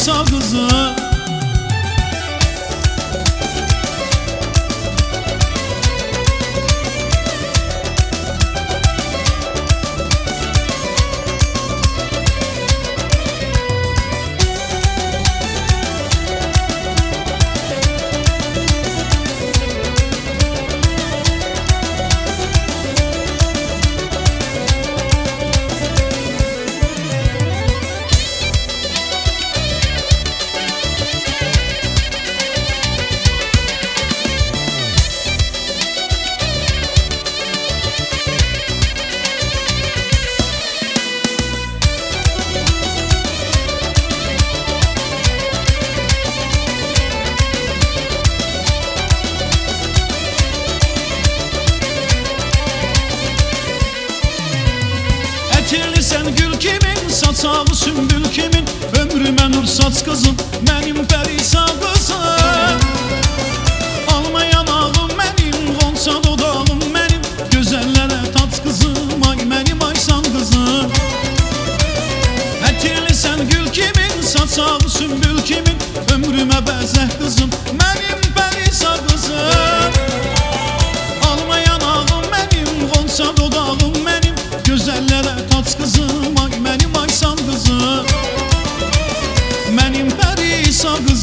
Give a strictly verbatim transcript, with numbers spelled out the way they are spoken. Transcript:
Pərisa qızı. Sən gül kimin, saçağı sümbül kimin, ömrümə nur saç qızım, mənim Pərisa qızım. Alma yanağım mənim, qonça dodağım mənim, gözəllərə tac qızım, ay mənim aysan qızım. Ətirli sən gül kimin, saçağı sümbül kimin, ömrümə bəzək qızım, mənim Pərisa qızım. Alma yanağım mənim, qonça dodağım mənim, gözəllərə tac qızım, ay mənim aysan qızım, mənim Pərisa qızım.